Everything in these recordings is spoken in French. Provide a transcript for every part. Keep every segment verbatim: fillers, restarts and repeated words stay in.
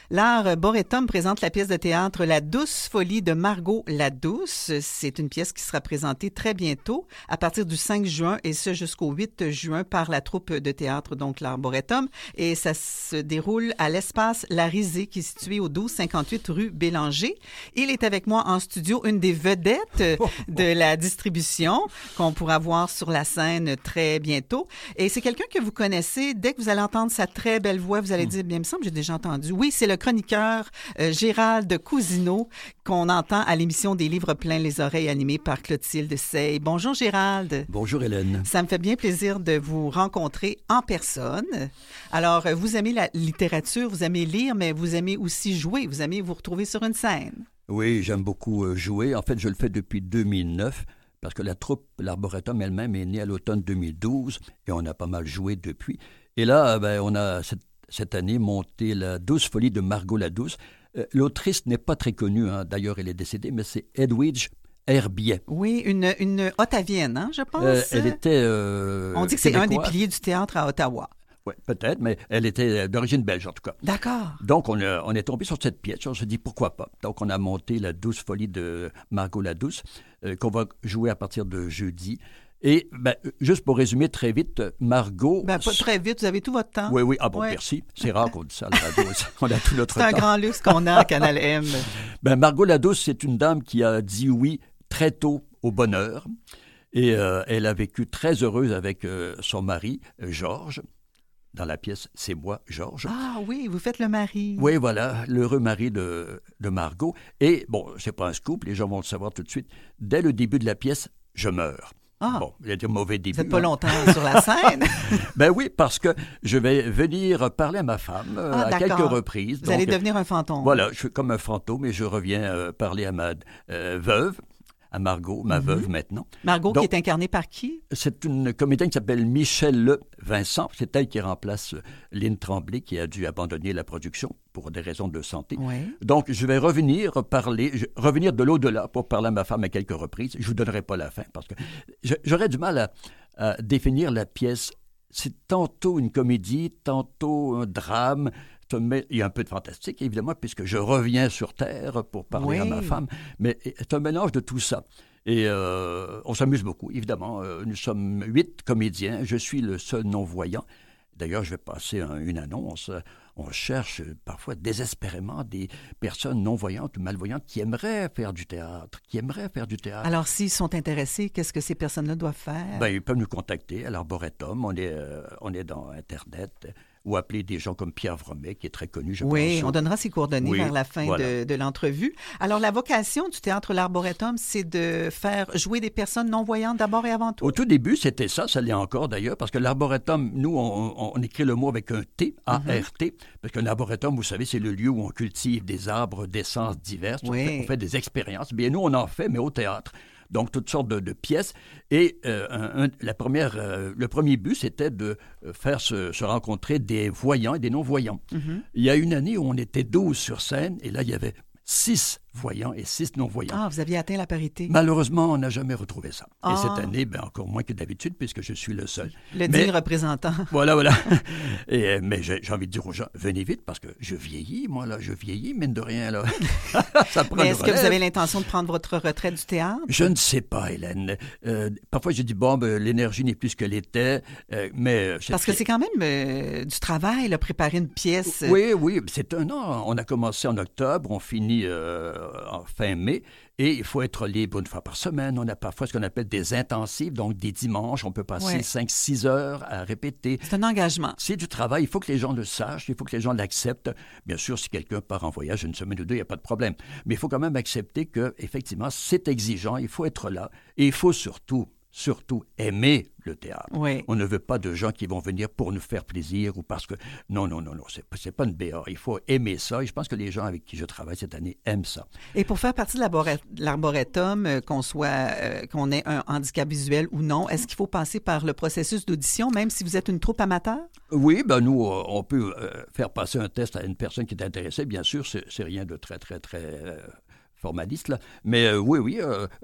L'Arboretum présente la pièce de théâtre La douce folie de Margot la douce. C'est une pièce qui sera présentée très bientôt, à partir du cinq juin, et ce jusqu'au huit juin, par la troupe de théâtre, donc l'Arboretum. Et ça se déroule à l'espace La Risée, qui est situé au douze cinquante-huit rue Bélanger. Il est avec moi en studio, une des vedettes de la distribution, qu'on pourra voir sur la scène très bientôt. Et c'est quelqu'un que vous connaissez. Dès que vous allez entendre sa très belle voix, vous allez dire, bien, il me semble que j'ai déjà entendu. Oui, c'est le chroniqueur euh, Gérald Cousineau, qu'on entend à l'émission des Livres pleins les oreilles, animée par Clotilde Sey. Bonjour Gérald. Bonjour Hélène. Ça me fait bien plaisir de vous rencontrer en personne. Alors, vous aimez la littérature, vous aimez lire, mais vous aimez aussi jouer, vous aimez vous retrouver sur une scène. Oui, j'aime beaucoup jouer. En fait, je le fais depuis deux mille neuf. Parce que la troupe, l'Arboretum elle-même est née à l'automne deux mille douze et on a pas mal joué depuis. Et là, ben, on a cette, cette année monté La douce folie de Margot la douce. Euh, l'autrice n'est pas très connue, hein, d'ailleurs elle est décédée, mais c'est Edwidge Herbiet. Oui, une, une Ottavienne, hein, je pense. Euh, elle était euh, On dit que c'est un des piliers du théâtre à Ottawa. Oui, peut-être, mais elle était d'origine belge, en tout cas. D'accord. Donc, on, a, on est tombé sur cette pièce. On s'est dit, pourquoi pas? Donc, on a monté La douce folie de Margot la douce, euh, qu'on va jouer à partir de jeudi. Et, ben, juste pour résumer très vite, Margot... Ben, pas très vite, vous avez tout votre temps. Oui, oui. Ah bon, ouais. Merci. C'est rare qu'on dise ça à la radio. On a tout notre c'est temps. C'est un grand luxe qu'on a à Canal M. Ben, Margot la douce, c'est une dame qui a dit oui très tôt au bonheur. Et euh, elle a vécu très heureuse avec euh, son mari, Georges. Dans la pièce « C'est moi, Georges ». Ah oui, vous faites le mari. Oui, voilà, l'heureux mari de, de Margot. Et, bon, c'est pas un scoop, les gens vont le savoir tout de suite. Dès le début de la pièce, je meurs. Ah. Bon, il y a des mauvais débuts. Vous n'êtes pas hein. longtemps sur la scène. Ben oui, parce que je vais venir parler à ma femme euh, ah, à quelques reprises. Vous Donc, allez devenir un fantôme. Voilà, je suis comme un fantôme et je reviens euh, parler à ma euh, veuve, à Margot, ma mm-hmm. veuve maintenant. Margot Donc, qui est incarnée par qui? C'est une comédienne qui s'appelle Michèle Vincent. C'est elle qui remplace Lynn Tremblay, qui a dû abandonner la production pour des raisons de santé. Oui. Donc, je vais revenir parler, je, revenir de l'au-delà pour parler à ma femme à quelques reprises. Je ne vous donnerai pas la fin parce que je, j'aurais du mal à, à définir la pièce. C'est tantôt une comédie, tantôt un drame. Il y a un peu de fantastique, évidemment, puisque je reviens sur Terre pour parler oui. à ma femme. Mais c'est un mélange de tout ça. Et euh, on s'amuse beaucoup, évidemment. Euh, nous sommes huit comédiens. Je suis le seul non-voyant. D'ailleurs, je vais passer un, une annonce. On cherche parfois désespérément des personnes non-voyantes ou malvoyantes qui aimeraient faire du théâtre, qui aimeraient faire du théâtre. Alors, s'ils sont intéressés, qu'est-ce que ces personnes-là doivent faire? Ben, ils peuvent nous contacter à l'Arboretum. On est, euh, on est dans Internet. Ou appeler des gens comme Pierre Vromet, qui est très connu, je oui, pense. Oui, on donnera ses coordonnées oui, vers la fin voilà. de, de l'entrevue. Alors, la vocation du Théâtre L'Arboretum, c'est de faire jouer des personnes non-voyantes d'abord et avant tout? Au tout début, c'était ça, ça l'est encore d'ailleurs, parce que l'Arboretum, nous, on, on, on écrit le mot avec un T, A R T, mm-hmm. parce qu'un arboretum, vous savez, c'est le lieu où on cultive des arbres d'essences diverses, oui. on, fait, on fait des expériences. Bien, nous, on en fait, mais au théâtre. Donc, toutes sortes de, de pièces. Et euh, un, un, la première, euh, le premier but, c'était de faire se, se rencontrer des voyants et des non-voyants. Mm-hmm. Il y a une année où on était douze sur scène, et là, il y avait six voyants et six non-voyants. Ah, vous aviez atteint la parité. Malheureusement, on n'a jamais retrouvé ça. Ah. Et cette année, ben, encore moins que d'habitude, puisque je suis le seul. Le digne représentant. Voilà, voilà. Et, mais j'ai, j'ai envie de dire aux gens, venez vite, parce que je vieillis, moi, là, je vieillis, mine de rien, là. Ça prend mais est-ce que vous avez l'intention de prendre votre retraite du théâtre? Je ne sais pas, Hélène. Euh, parfois, je dis, bon, ben, l'énergie n'est plus ce qu'elle était, euh, mais... Parce que c'est quand même euh, du travail, là, préparer une pièce. Oui, oui, c'est un an. On a commencé en octobre, on finit euh, en fin mai, et il faut être libre une fois par semaine. On a parfois ce qu'on appelle des intensifs, donc des dimanches, on peut passer ouais. cinq six heures à répéter. C'est un engagement. C'est du travail, il faut que les gens le sachent, il faut que les gens l'acceptent. Bien sûr, si quelqu'un part en voyage une semaine ou deux, il n'y a pas de problème. Mais il faut quand même accepter que, effectivement, c'est exigeant, il faut être là, et il faut surtout, surtout aimer le théâtre. Oui. On ne veut pas de gens qui vont venir pour nous faire plaisir ou parce que... Non, non, non, non, c'est, c'est pas une B A. Il faut aimer ça et je pense que les gens avec qui je travaille cette année aiment ça. Et pour faire partie de l'Arboretum, euh, qu'on soit, euh, qu'on ait un handicap visuel ou non, est-ce qu'il faut passer par le processus d'audition, même si vous êtes une troupe amateur? Oui, ben nous, on peut euh, faire passer un test à une personne qui est intéressée. Bien sûr, c'est, c'est rien de très, très, très... Euh, formaliste, là. Mais euh, oui, oui, euh,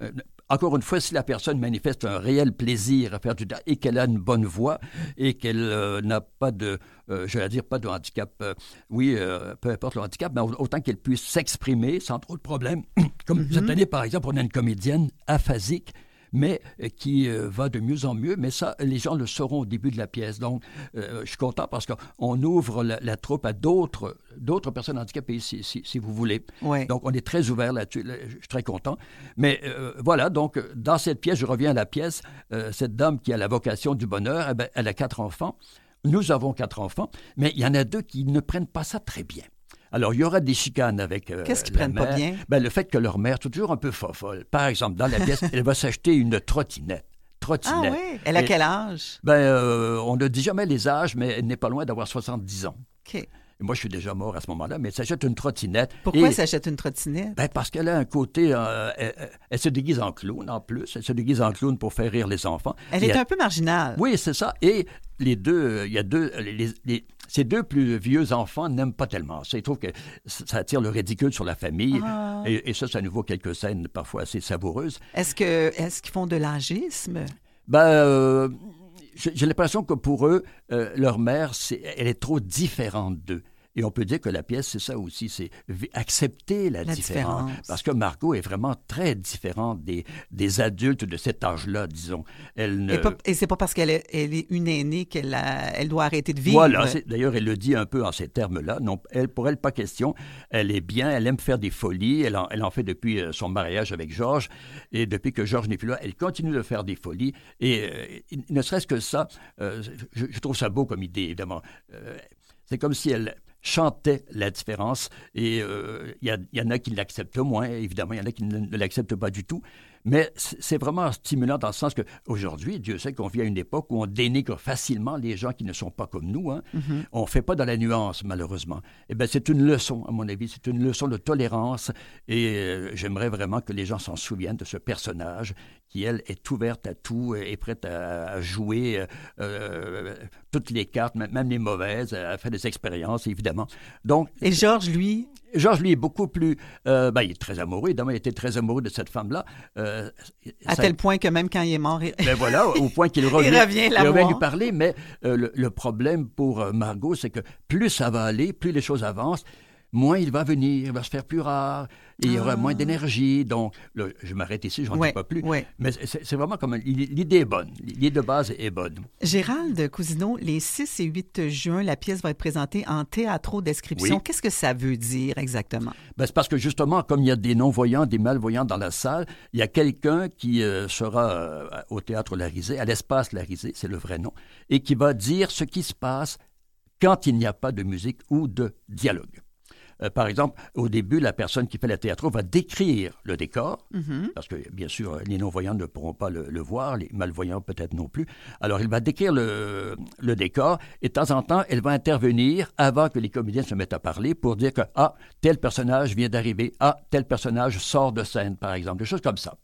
encore une fois, si la personne manifeste un réel plaisir à faire du théâtre et qu'elle a une bonne voix et qu'elle euh, n'a pas de, euh, je vais dire, pas de handicap, euh, oui, euh, peu importe le handicap, mais autant qu'elle puisse s'exprimer sans trop de problèmes. Comme mm-hmm. cette année, par exemple, on a une comédienne aphasique, mais qui euh, va de mieux en mieux. Mais ça, les gens le sauront au début de la pièce. Donc, euh, je suis content parce qu'on ouvre la, la troupe à d'autres, d'autres personnes handicapées, si, si, si vous voulez. Ouais. Donc, on est très ouvert là-dessus. Là, je suis très content. Mais euh, voilà, donc, dans cette pièce, je reviens à la pièce, euh, cette dame qui a la vocation du bonheur, eh bien, elle a quatre enfants. Nous avons quatre enfants, mais il y en a deux qui ne prennent pas ça très bien. Alors, il y aura des chicanes avec euh, Qu'est-ce qu'ils la prennent mère. pas bien? Ben, le fait que leur mère est toujours un peu fofolle. Par exemple, dans la pièce, elle va s'acheter une trottinette. Trottinette. Ah oui? Elle a Et, quel âge? Ben, euh, on ne dit jamais les âges, mais elle n'est pas loin d'avoir soixante-dix ans. OK. Et moi, je suis déjà mort à ce moment-là, mais elle s'achète une trottinette. Pourquoi et, elle s'achète une trottinette? Ben, parce qu'elle a un côté... Euh, elle, elle se déguise en clown, en plus. Elle se déguise en clown pour faire rire les enfants. Elle et est elle... un peu marginale. Oui, c'est ça. Et les deux, il y a deux... Les, les, ces deux plus vieux enfants n'aiment pas tellement ça. Ils trouvent que ça attire le ridicule sur la famille. Ah. Et, et ça, ça nous vaut quelques scènes parfois assez savoureuses. Est-ce que, est-ce qu'ils font de l'âgisme? Ben... Euh, j'ai l'impression que pour eux, euh, leur mère, c'est, elle est trop différente d'eux. Et on peut dire que la pièce, c'est ça aussi, c'est accepter la, la différence. différence. Parce que Margot est vraiment très différente des, des adultes de cet âge-là, disons. Elle ne... Et, pas, et c'est pas parce qu'elle est, elle est une aînée qu'elle a, elle doit arrêter de vivre. Voilà, d'ailleurs, elle le dit un peu en ces termes-là. Non, elle, pour elle, pas question. Elle est bien, elle aime faire des folies. Elle en, elle en fait depuis son mariage avec Georges. Et depuis que Georges n'est plus là, elle continue de faire des folies. Et euh, ne serait-ce que ça, euh, je, je trouve ça beau comme idée, évidemment. Euh, c'est comme si elle... chantait la différence et il euh, y, y en a qui l'acceptent moins, évidemment, il y en a qui ne, ne l'acceptent pas du tout, mais c'est vraiment stimulant dans le sens qu'aujourd'hui, Dieu sait qu'on vit à une époque où on dénigre facilement les gens qui ne sont pas comme nous. Hein. Mm-hmm. On ne fait pas dans la nuance, malheureusement. Eh bien, c'est une leçon, à mon avis, c'est une leçon de tolérance et euh, j'aimerais vraiment que les gens s'en souviennent de ce personnage qui, elle, est ouverte à tout, est prête à, à jouer euh, euh, toutes les cartes, même les mauvaises, à faire des expériences, évidemment. Donc, et Georges, lui? Georges, lui, est beaucoup plus... Euh, ben, il est très amoureux, évidemment, il était très amoureux de cette femme-là. Euh, à ça, tel point que même quand il est mort... Il... Ben voilà, au point qu'il revient, il revient, il revient lui parler, mais euh, le, le problème pour Margot, c'est que plus ça va aller, plus les choses avancent, moins il va venir, il va se faire plus rare, et il y aura ah. moins d'énergie. Donc, là, je m'arrête ici, je n'en ouais, dis pas plus. Ouais. Mais c'est, c'est vraiment comme... L'idée est bonne. L'idée de base est bonne. Gérald Cousineau, les six et huit juin, la pièce va être présentée en théâtro-description. Oui. Qu'est-ce que ça veut dire exactement? Ben, c'est parce que justement, comme il y a des non-voyants, des malvoyants dans la salle, il y a quelqu'un qui euh, sera euh, au Théâtre Larisée, à l'Espace Larisée, c'est le vrai nom, et qui va dire ce qui se passe quand il n'y a pas de musique ou de dialogue. Euh, par exemple, au début, la personne qui fait la théâtre va décrire le décor, mm-hmm. parce que, bien sûr, les non-voyants ne pourront pas le, le voir, les malvoyants peut-être non plus. Alors, il va décrire le, le décor et de temps en temps, elle va intervenir avant que les comédiens se mettent à parler pour dire que, ah, tel personnage vient d'arriver, ah, tel personnage sort de scène, par exemple, des choses comme ça.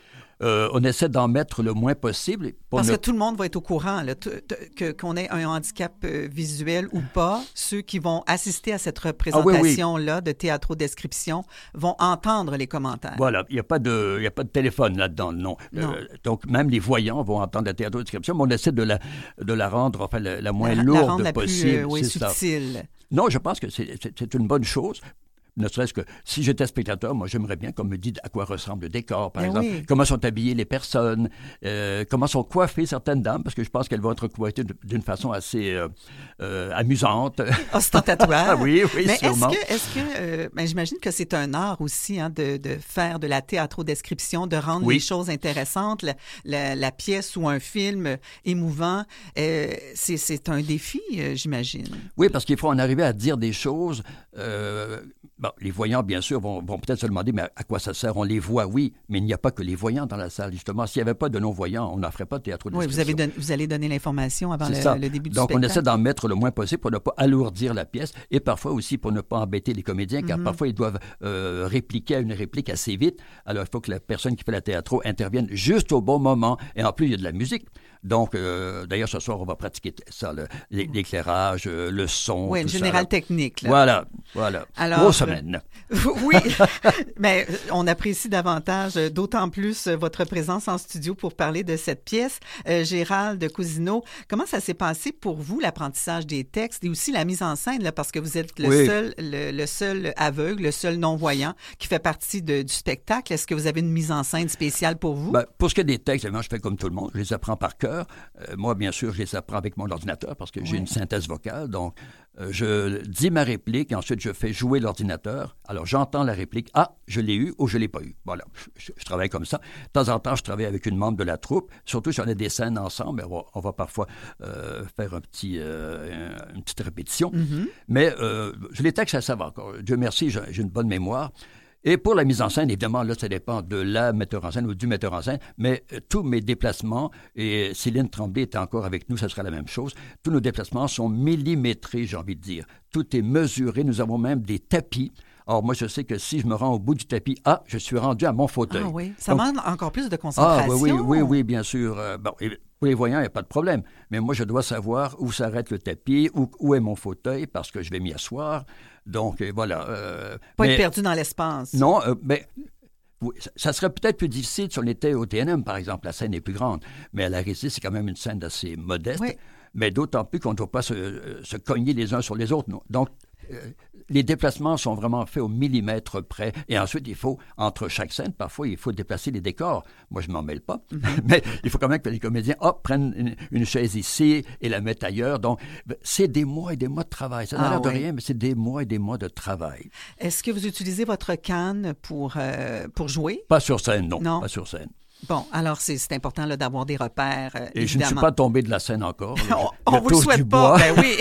Euh, on essaie d'en mettre le moins possible. Parce ne... que tout le monde va être au courant, là, t- t- que, qu'on ait un handicap euh, visuel ou pas. Ceux qui vont assister à cette représentation-là ah, oui, oui. de théâtro-description vont entendre les commentaires. Voilà, il n'y a pas de, il y a pas de téléphone là-dedans, non. non. Euh, donc, même les voyants vont entendre la théâtro-description, mais on essaie de la, de la rendre enfin, la, la moins la, lourde la rendre la possible. Plus, euh, oui, c'est subtile. Ça. Non, je pense que c'est, c'est, c'est une bonne chose. Ne serait-ce que si j'étais spectateur, moi, j'aimerais bien qu'on me dise à quoi ressemble le décor, par ben exemple. Oui. Comment sont habillées les personnes, euh, comment sont coiffées certaines dames, parce que je pense qu'elles vont être coiffées d'une façon assez euh, euh, amusante. Ostentatoire. Ah oui, oui, mais sûrement. est-ce que, est-ce que euh, ben, j'imagine que c'est un art aussi hein, de, de faire de la théâtro-description, de rendre oui. les choses intéressantes, la, la, la pièce ou un film émouvant. Euh, c'est, c'est un défi, euh, j'imagine. Oui, parce qu'il faut en arriver à dire des choses... Euh, Bon, les voyants, bien sûr, vont, vont peut-être se demander, mais à quoi ça sert? On les voit, oui, mais il n'y a pas que les voyants dans la salle, justement. S'il n'y avait pas de non-voyants, on n'en ferait pas de théâtre Oui, vous, avez don- vous allez donner l'information avant le, le début du Donc, spectacle. Donc, on essaie d'en mettre le moins possible pour ne pas alourdir la pièce et parfois aussi pour ne pas embêter les comédiens, car mm-hmm. parfois, ils doivent euh, répliquer à une réplique assez vite. Alors, il faut que la personne qui fait la théâtre intervienne juste au bon moment. Et en plus, il y a de la musique. Donc, euh, d'ailleurs, ce soir, on va pratiquer ça, le, l'éclairage, euh, le son. Oui, une générale ça, technique. Là. Voilà, voilà. Alors, grosse semaine. Oui, mais on apprécie davantage, d'autant plus votre présence en studio pour parler de cette pièce. Euh, Gérald Cousineau, comment ça s'est passé pour vous, l'apprentissage des textes et aussi la mise en scène, là, parce que vous êtes le, oui. seul, le, le seul aveugle, le seul non-voyant qui fait partie de, du spectacle. Est-ce que vous avez une mise en scène spéciale pour vous? Ben, pour ce qui est des textes, évidemment, je fais comme tout le monde. Je les apprends par cœur. Euh, moi, bien sûr, je les apprends avec mon ordinateur parce que oui. j'ai une synthèse vocale. Donc, euh, je dis ma réplique et ensuite, je fais jouer l'ordinateur. Alors, j'entends la réplique. Ah, je l'ai eu ou je ne l'ai pas eu. Voilà, je, je travaille comme ça. De temps en temps, je travaille avec une membre de la troupe. Surtout si on a des scènes ensemble, on va, on va parfois euh, faire un petit, euh, une petite répétition. Mm-hmm. Mais euh, les textes, ça va encore. Dieu merci, j'ai, j'ai une bonne mémoire. Et pour la mise en scène, évidemment, là, ça dépend de la metteur en scène ou du metteur en scène, mais euh, tous mes déplacements, et Céline Tremblay était encore avec nous, ça sera la même chose, tous nos déplacements sont millimétrés, j'ai envie de dire. Tout est mesuré, nous avons même des tapis. Or, moi, je sais que si je me rends au bout du tapis, ah, je suis rendu à mon fauteuil. Ah oui, ça demande encore plus de concentration. Ah oui, oui, oui, oui, bien sûr. Euh, bon, et pour les voyants, il n'y a pas de problème. Mais moi, je dois savoir où s'arrête le tapis, où, où est mon fauteuil, parce que je vais m'y asseoir. Donc, euh, voilà. Euh, pas mais, être perdu dans l'espace. Non, euh, mais... Oui, ça serait peut-être plus difficile si on était au T N M, par exemple. La scène est plus grande. Mais à la Résie, c'est quand même une scène assez modeste. Oui. Mais d'autant plus qu'on ne doit pas se, se cogner les uns sur les autres. Non. Donc, euh, les déplacements sont vraiment faits au millimètre près. Et ensuite, il faut, entre chaque scène, parfois, il faut déplacer les décors. Moi, je ne m'en mêle pas. Mm-hmm. Mais il faut quand même que les comédiens, hop, prennent une, une chaise ici et la mettent ailleurs. Donc, c'est des mois et des mois de travail. Ça n'a ah, l'air oui. de rien, mais c'est des mois et des mois de travail. Est-ce que vous utilisez votre canne pour, euh, pour jouer? Pas sur scène, non. non. Pas sur scène. Bon, alors c'est, c'est important là, d'avoir des repères, euh, Et évidemment. je ne suis pas tombé de la scène encore. on ne vous le souhaite pas, ben oui.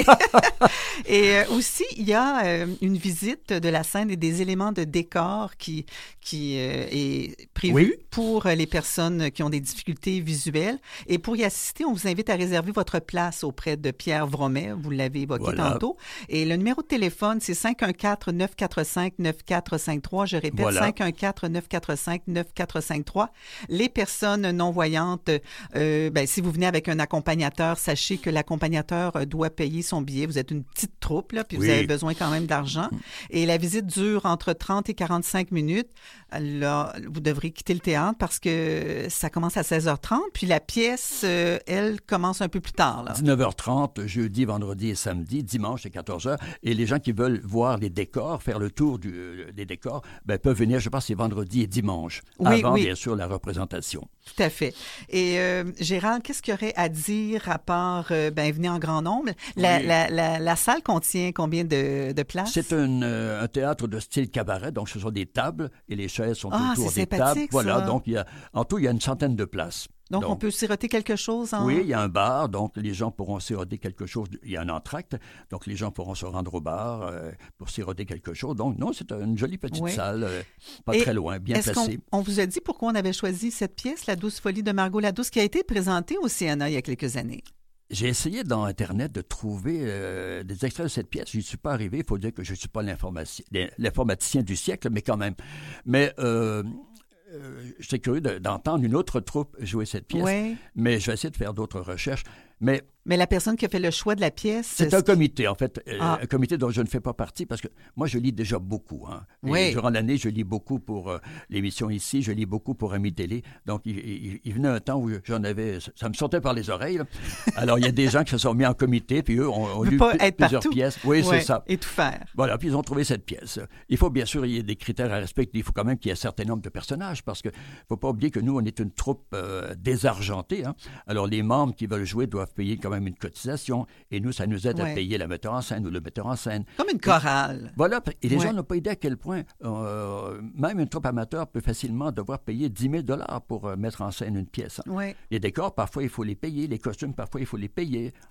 Et euh, aussi, il y a euh, une visite de la scène et des éléments de décor qui, qui euh, est prévue oui. pour les personnes qui ont des difficultés visuelles. Et pour y assister, on vous invite à réserver votre place auprès de Pierre Vromet. Vous l'avez évoqué voilà. tantôt. Et le numéro de téléphone, c'est cinq un quatre, neuf quatre cinq, neuf quatre cinq trois. Je répète, voilà. cinq un quatre, neuf quatre cinq, neuf quatre cinq trois. Les personnes non-voyantes, euh, ben, si vous venez avec un accompagnateur, sachez que l'accompagnateur doit payer son billet. Vous êtes une petite troupe, là, puis oui. vous avez besoin quand même d'argent. Et la visite dure entre trente et quarante-cinq minutes. Là, vous devrez quitter le théâtre parce que ça commence à seize heures trente, puis la pièce, euh, elle, commence un peu plus tard. Là. dix-neuf heures trente, jeudi, vendredi et samedi, dimanche, c'est quatorze heures. Et les gens qui veulent voir les décors, faire le tour du, euh, des décors, ben, peuvent venir, je pense, c'est vendredi et dimanche, oui, avant, oui. bien sûr, la représentation. Tout à fait. Et euh, Gérald, qu'est-ce qu'il y aurait à dire à part euh, ben, venir en grand nombre? La, oui. la, la, la salle contient combien de, de places? C'est un, euh, un théâtre de style cabaret, donc ce sont des tables et les chaises sont ah, autour c'est des tables. Ça. Voilà, donc il y a, en tout, il y a une centaine de places. Donc, donc, on peut siroter quelque chose en... Oui, il y a un bar, donc les gens pourront siroter quelque chose. Il y a un entracte, donc les gens pourront se rendre au bar euh, pour siroter quelque chose. Donc, non, c'est une jolie petite oui. salle, euh, pas Et très loin, bien est-ce placée. Qu'on, on vous a dit pourquoi on avait choisi cette pièce, La douce folie de Margot Ladouce, qui a été présentée au C N A il y a quelques années? J'ai essayé dans Internet de trouver euh, des extraits de cette pièce. Je n'y suis pas arrivé. Il faut dire que je ne suis pas l'informaticien du siècle, mais quand même. Mais... Euh, Euh, j'étais curieux de, d'entendre une autre troupe jouer cette pièce, oui. mais je vais essayer de faire d'autres recherches. Mais, mais la personne qui a fait le choix de la pièce... C'est un comité, en fait, ah. un comité dont je ne fais pas partie, parce que moi, je lis déjà beaucoup. Hein. Oui. Durant l'année, je lis beaucoup pour euh, l'émission ici, je lis beaucoup pour Ami Télé. Donc, il, il, il venait un temps où j'en avais... Ça me sortait par les oreilles. Là. Alors, il y a des gens qui se sont mis en comité, puis eux ont, ont lu pas p- être plusieurs partout. pièces. Oui, ouais. c'est ça. Et tout faire. Voilà, puis ils ont trouvé cette pièce. Il faut bien sûr, il y a des critères à respecter. Il faut quand même qu'il y ait un certain nombre de personnages, parce qu'il ne faut pas oublier que nous, on est une troupe euh, désargentée. Hein. Alors, les membres qui veulent jouer doivent payer quand même une cotisation, et nous, ça nous aide ouais. à payer la metteur en scène ou le metteur en scène. Comme une chorale. Et, voilà, et les ouais. gens n'ont pas idée à quel point euh, même une troupe amateur peut facilement devoir payer dix mille dollars pour euh, mettre en scène une pièce. Hein. Ouais. Les décors, parfois, il faut les payer. Les costumes, parfois, il faut les payer.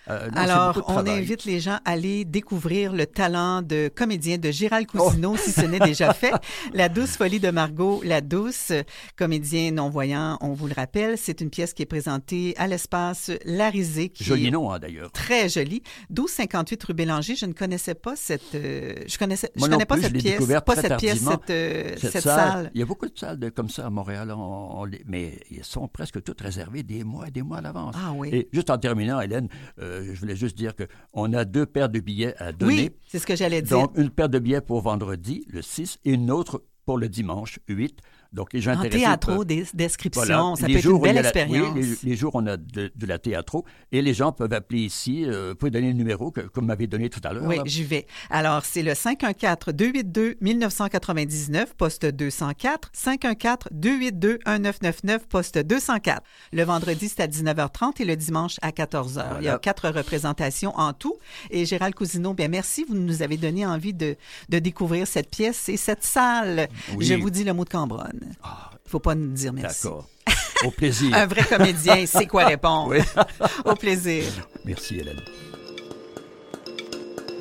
Euh, non, Alors, on invite les gens à aller découvrir le talent de comédien de Gérald Cousineau, oh. si ce n'est déjà fait. La douce folie de Margot la douce, comédien non-voyant, on vous le rappelle. C'est une pièce qui est présentée à l'espace Larizé. Joli nom, hein, d'ailleurs. Très joli. douze cinquante-huit rue Bélanger. Je ne connaissais pas cette, euh, je connaissais, Moi je connais non pas plus, cette je l'ai pièce, découverte pas très cette pièce, tardivement. cette, euh, cette, cette salle, salle. Il y a beaucoup de salles de, comme ça à Montréal, on, on les, mais elles sont presque toutes réservées des mois et des mois à l'avance. Ah oui. Et juste en terminant, Hélène, euh, je voulais juste dire qu'on a deux paires de billets à donner. Oui, c'est ce que j'allais dire. Donc, une paire de billets pour vendredi, le six, et une autre pour le dimanche, huit. Donc, les gens en intéressés... théâtro, peuvent... des descriptions, voilà. ça les peut être une belle la... expérience. Oui, les, les jours où on a de, de la théâtro, et les gens peuvent appeler ici, euh, vous pouvez donner le numéro que, comme vous m'avez donné tout à l'heure. Oui, là. j'y vais. Alors, c'est le cinq un quatre, deux huit deux, mille neuf cent quatre-vingt-dix-neuf, poste deux cent quatre, cinq un quatre, deux huit deux, un neuf neuf neuf, poste deux cent quatre. Le vendredi, c'est à dix-neuf heures trente et le dimanche à quatorze heures. Voilà. Il y a quatre représentations en tout. Et Gérald Cousineau, bien merci, vous nous avez donné envie de, de découvrir cette pièce et cette salle. Oui. Je vous dis le mot de Cambronne. Ah. Il ne faut pas nous dire merci. D'accord. Au plaisir. Un vrai comédien, c'est quoi répondre. Oui. Au plaisir. Merci, Hélène.